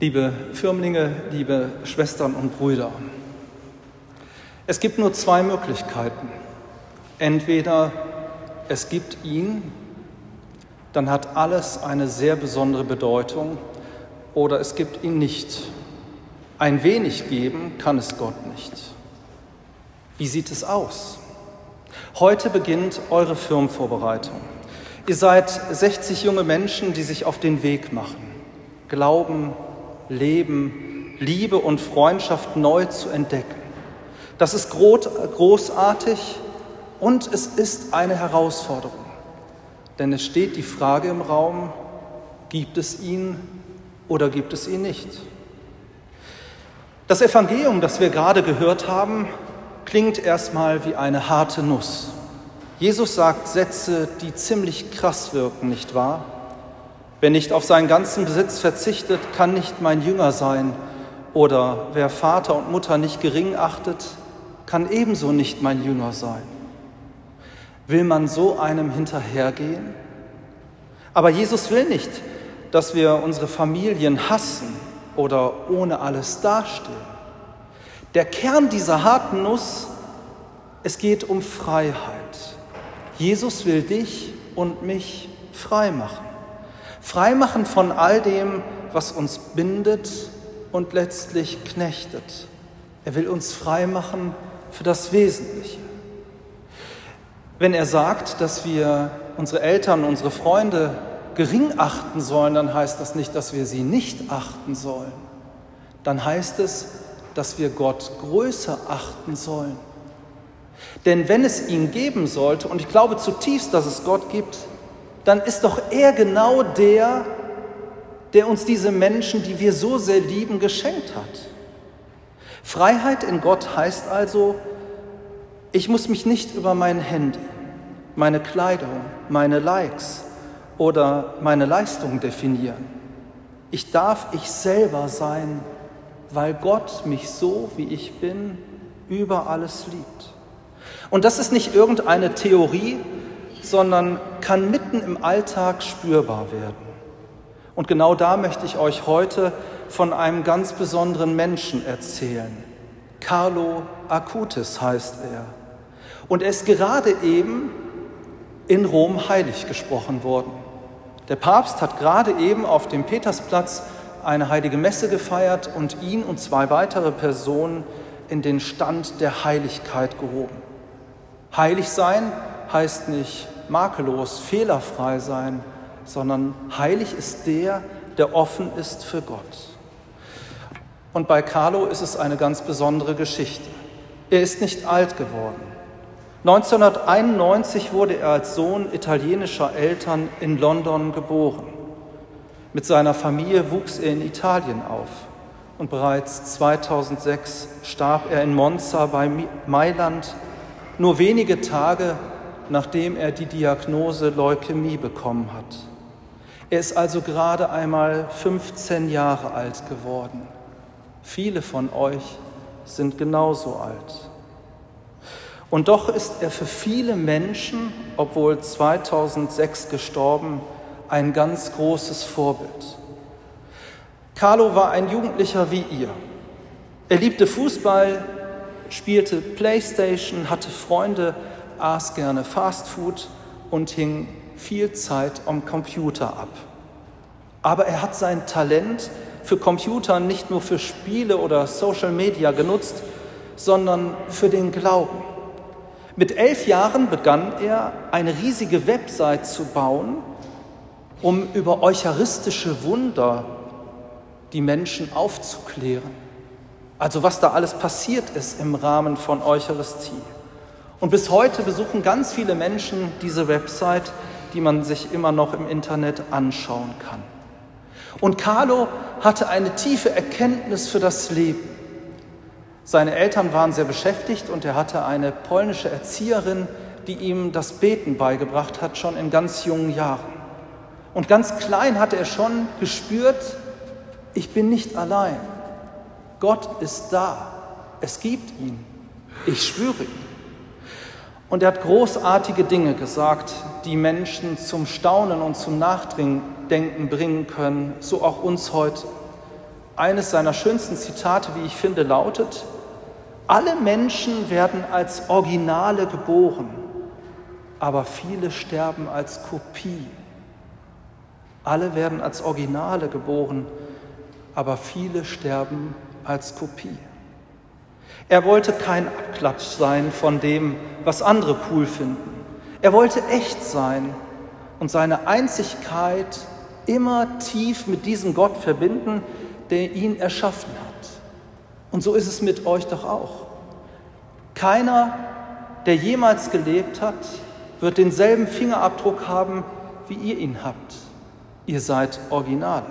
Liebe Firmlinge, liebe Schwestern und Brüder, es gibt nur zwei Möglichkeiten. Entweder es gibt ihn, dann hat alles eine sehr besondere Bedeutung, oder es gibt ihn nicht. Ein wenig geben kann es Gott nicht. Wie sieht es aus? Heute beginnt eure Firmenvorbereitung. Ihr seid 60 junge Menschen, die sich auf den Weg machen, Glauben, Leben, Liebe und Freundschaft neu zu entdecken. Das ist großartig und es ist eine Herausforderung. Denn es steht die Frage im Raum, gibt es ihn oder gibt es ihn nicht? Das Evangelium, das wir gerade gehört haben, klingt erstmal wie eine harte Nuss. Jesus sagt Sätze, die ziemlich krass wirken, nicht wahr? Wer nicht auf seinen ganzen Besitz verzichtet, kann nicht mein Jünger sein. Oder wer Vater und Mutter nicht gering achtet, kann ebenso nicht mein Jünger sein. Will man so einem hinterhergehen? Aber Jesus will nicht, dass wir unsere Familien hassen oder ohne alles dastehen. Der Kern dieser harten Nuss, es geht um Freiheit. Jesus will dich und mich frei machen. Frei machen von all dem, was uns bindet und letztlich knechtet. Er will uns frei machen für das Wesentliche. Wenn er sagt, dass wir unsere Eltern, unsere Freunde gering achten sollen, dann heißt das nicht, dass wir sie nicht achten sollen. Dann heißt es, dass wir Gott größer achten sollen. Denn wenn es ihn geben sollte, und ich glaube zutiefst, dass es Gott gibt, dann ist doch er genau der uns diese Menschen, die wir so sehr lieben, geschenkt hat. Freiheit in Gott heißt also, ich muss mich nicht über mein Handy, meine Kleidung, meine Likes oder meine Leistung definieren. Ich darf ich selber sein, weil Gott mich so, wie ich bin, über alles liebt. Und das ist nicht irgendeine Theorie, sondern kann mitten im Alltag spürbar werden. Und genau da möchte ich euch heute von einem ganz besonderen Menschen erzählen. Carlo Acutis heißt er. Und er ist gerade eben in Rom heilig gesprochen worden. Der Papst hat gerade eben auf dem Petersplatz eine heilige Messe gefeiert und ihn und zwei weitere Personen in den Stand der Heiligkeit gehoben. Heilig sein heißt nicht makellos, fehlerfrei sein, sondern heilig ist der offen ist für Gott. Und bei Carlo ist es eine ganz besondere Geschichte. Er ist nicht alt geworden. 1991 wurde er als Sohn italienischer Eltern in London geboren. Mit seiner Familie wuchs er in Italien auf und bereits 2006 starb er in Monza bei Mailand, nur wenige Tage nachdem er die Diagnose Leukämie bekommen hat. Er ist also gerade einmal 15 Jahre alt geworden. Viele von euch sind genauso alt. Und doch ist er für viele Menschen, obwohl 2006 gestorben, ein ganz großes Vorbild. Carlo war ein Jugendlicher wie ihr. Er liebte Fußball, spielte Playstation, hatte Freunde, aß gerne Fastfood und hing viel Zeit am Computer ab. Aber er hat sein Talent für Computer nicht nur für Spiele oder Social Media genutzt, sondern für den Glauben. Mit 11 Jahren begann er, eine riesige Website zu bauen, um über eucharistische Wunder die Menschen aufzuklären. Also was da alles passiert ist im Rahmen von Eucharistie. Und bis heute besuchen ganz viele Menschen diese Website, die man sich immer noch im Internet anschauen kann. Und Carlo hatte eine tiefe Erkenntnis für das Leben. Seine Eltern waren sehr beschäftigt und er hatte eine polnische Erzieherin, die ihm das Beten beigebracht hat, schon in ganz jungen Jahren. Und ganz klein hatte er schon gespürt, ich bin nicht allein. Gott ist da. Es gibt ihn. Ich spüre ihn. Und er hat großartige Dinge gesagt, die Menschen zum Staunen und zum Nachdenken bringen können, so auch uns heute. Eines seiner schönsten Zitate, wie ich finde, lautet: Alle Menschen werden als Originale geboren, aber viele sterben als Kopie. Alle werden als Originale geboren, aber viele sterben als Kopie. Er wollte kein Abklatsch sein von dem, was andere cool finden. Er wollte echt sein und seine Einzigkeit immer tief mit diesem Gott verbinden, der ihn erschaffen hat. Und so ist es mit euch doch auch. Keiner, der jemals gelebt hat, wird denselben Fingerabdruck haben, wie ihr ihn habt. Ihr seid Originale.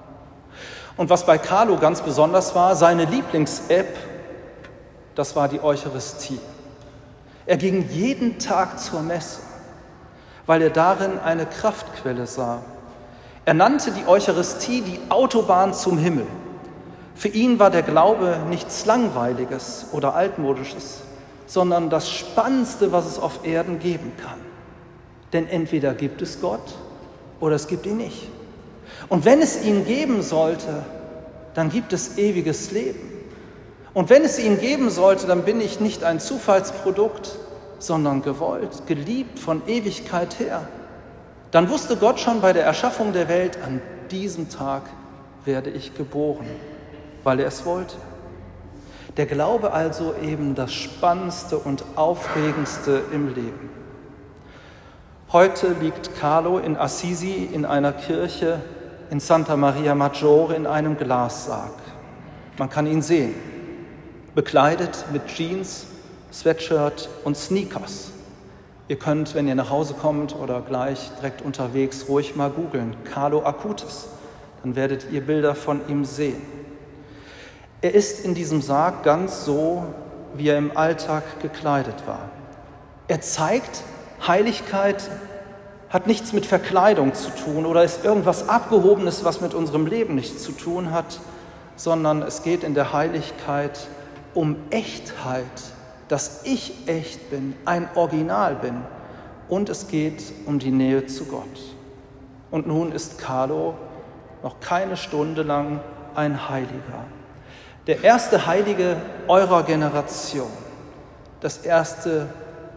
Und was bei Carlo ganz besonders war, seine Lieblings-App, das war die Eucharistie. Er ging jeden Tag zur Messe, weil er darin eine Kraftquelle sah. Er nannte die Eucharistie die Autobahn zum Himmel. Für ihn war der Glaube nichts Langweiliges oder Altmodisches, sondern das Spannendste, was es auf Erden geben kann. Denn entweder gibt es Gott oder es gibt ihn nicht. Und wenn es ihn geben sollte, dann gibt es ewiges Leben. Und wenn es ihn geben sollte, dann bin ich nicht ein Zufallsprodukt, sondern gewollt, geliebt von Ewigkeit her. Dann wusste Gott schon bei der Erschaffung der Welt, an diesem Tag werde ich geboren, weil er es wollte. Der Glaube also eben das Spannendste und Aufregendste im Leben. Heute liegt Carlo in Assisi in einer Kirche in Santa Maria Maggiore in einem Glassarg. Man kann ihn sehen, bekleidet mit Jeans, Sweatshirt und Sneakers. Ihr könnt, wenn ihr nach Hause kommt oder gleich direkt unterwegs, ruhig mal googeln, Carlo Acutis. Dann werdet ihr Bilder von ihm sehen. Er ist in diesem Sarg ganz so, wie er im Alltag gekleidet war. Er zeigt, Heiligkeit hat nichts mit Verkleidung zu tun oder ist irgendwas Abgehobenes, was mit unserem Leben nichts zu tun hat, sondern es geht in der Heiligkeit um Echtheit, dass ich echt bin, ein Original bin, und es geht um die Nähe zu Gott. Und nun ist Carlo noch keine Stunde lang ein Heiliger. Der erste Heilige eurer Generation, der erste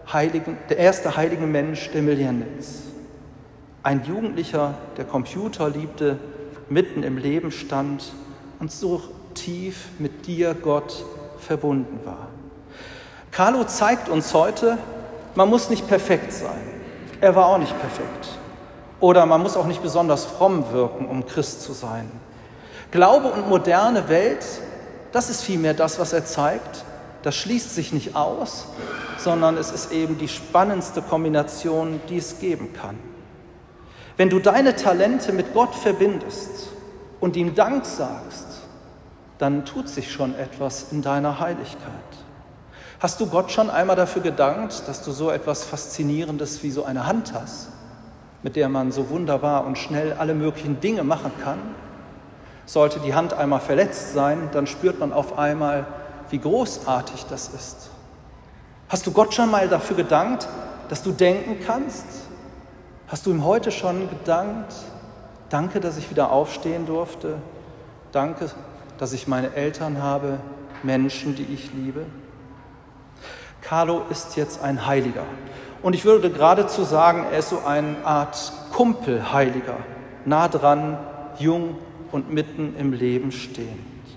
heilige Mensch der Millennials. Ein Jugendlicher, der Computer liebte, mitten im Leben stand und so tief mit dir, Gott, verbunden war. Carlo zeigt uns heute, man muss nicht perfekt sein. Er war auch nicht perfekt. Oder man muss auch nicht besonders fromm wirken, um Christ zu sein. Glaube und moderne Welt, das ist vielmehr das, was er zeigt. Das schließt sich nicht aus, sondern es ist eben die spannendste Kombination, die es geben kann. Wenn du deine Talente mit Gott verbindest und ihm Dank sagst, dann tut sich schon etwas in deiner Heiligkeit. Hast du Gott schon einmal dafür gedankt, dass du so etwas Faszinierendes wie so eine Hand hast, mit der man so wunderbar und schnell alle möglichen Dinge machen kann? Sollte die Hand einmal verletzt sein, dann spürt man auf einmal, wie großartig das ist. Hast du Gott schon mal dafür gedankt, dass du denken kannst? Hast du ihm heute schon gedankt? Danke, dass ich wieder aufstehen durfte. Danke, dass ich meine Eltern habe, Menschen, die ich liebe. Carlo ist jetzt ein Heiliger. Und ich würde geradezu sagen, er ist so eine Art Kumpelheiliger, nah dran, jung und mitten im Leben stehend.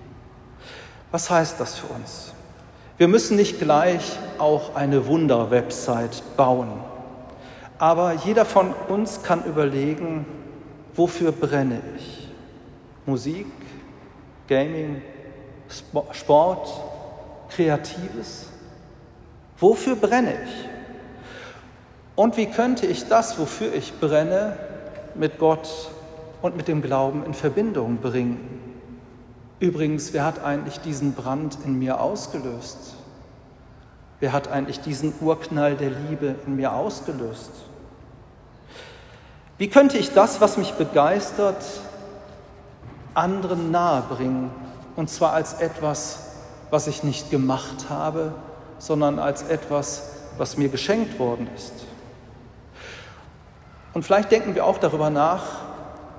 Was heißt das für uns? Wir müssen nicht gleich auch eine Wunder-Website bauen. Aber jeder von uns kann überlegen, wofür brenne ich? Musik, Gaming, Sport, Kreatives? Wofür brenne ich? Und wie könnte ich das, wofür ich brenne, mit Gott und mit dem Glauben in Verbindung bringen? Übrigens, wer hat eigentlich diesen Brand in mir ausgelöst? Wer hat eigentlich diesen Urknall der Liebe in mir ausgelöst? Wie könnte ich das, was mich begeistert, anderen nahebringen? Und zwar als etwas, was ich nicht gemacht habe, sondern als etwas, was mir geschenkt worden ist. Und vielleicht denken wir auch darüber nach,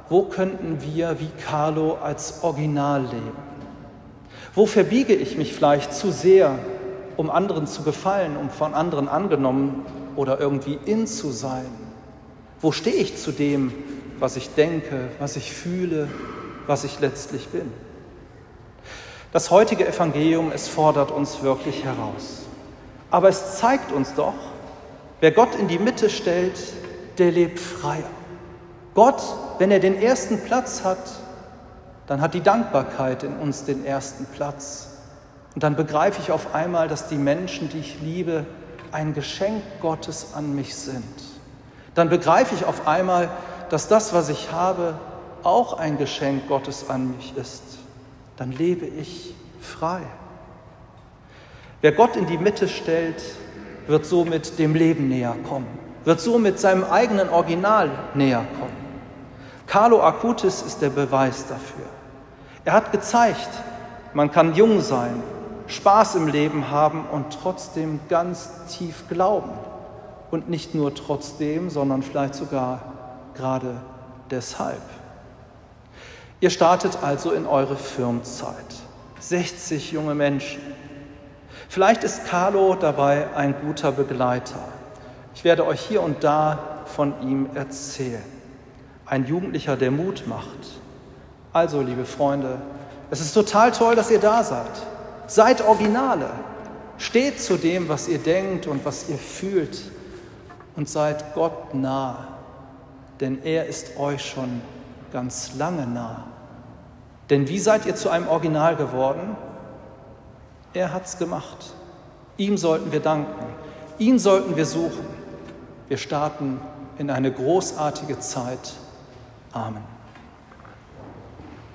wo könnten wir wie Carlo als Original leben? Wo verbiege ich mich vielleicht zu sehr, um anderen zu gefallen, um von anderen angenommen oder irgendwie in zu sein? Wo stehe ich zu dem, was ich denke, was ich fühle, was ich letztlich bin? Das heutige Evangelium, es fordert uns wirklich heraus. Aber es zeigt uns doch, wer Gott in die Mitte stellt, der lebt freier. Gott, wenn er den ersten Platz hat, dann hat die Dankbarkeit in uns den ersten Platz. Und dann begreife ich auf einmal, dass die Menschen, die ich liebe, ein Geschenk Gottes an mich sind. Dann begreife ich auf einmal, dass das, was ich habe, auch ein Geschenk Gottes an mich ist. Dann lebe ich frei. Wer Gott in die Mitte stellt, wird somit dem Leben näher kommen, wird somit seinem eigenen Original näher kommen. Carlo Acutis ist der Beweis dafür. Er hat gezeigt, man kann jung sein, Spaß im Leben haben und trotzdem ganz tief glauben. Und nicht nur trotzdem, sondern vielleicht sogar gerade deshalb. Ihr startet also in eure Firmenzeit. 60 junge Menschen. Vielleicht ist Carlo dabei ein guter Begleiter. Ich werde euch hier und da von ihm erzählen. Ein Jugendlicher, der Mut macht. Also, liebe Freunde, es ist total toll, dass ihr da seid. Seid Originale. Steht zu dem, was ihr denkt und was ihr fühlt. Und seid Gott nah. Denn er ist euch schon ganz lange nah. Denn wie seid ihr zu einem Original geworden? Er hat's gemacht. Ihm sollten wir danken. Ihn sollten wir suchen. Wir starten in eine großartige Zeit. Amen.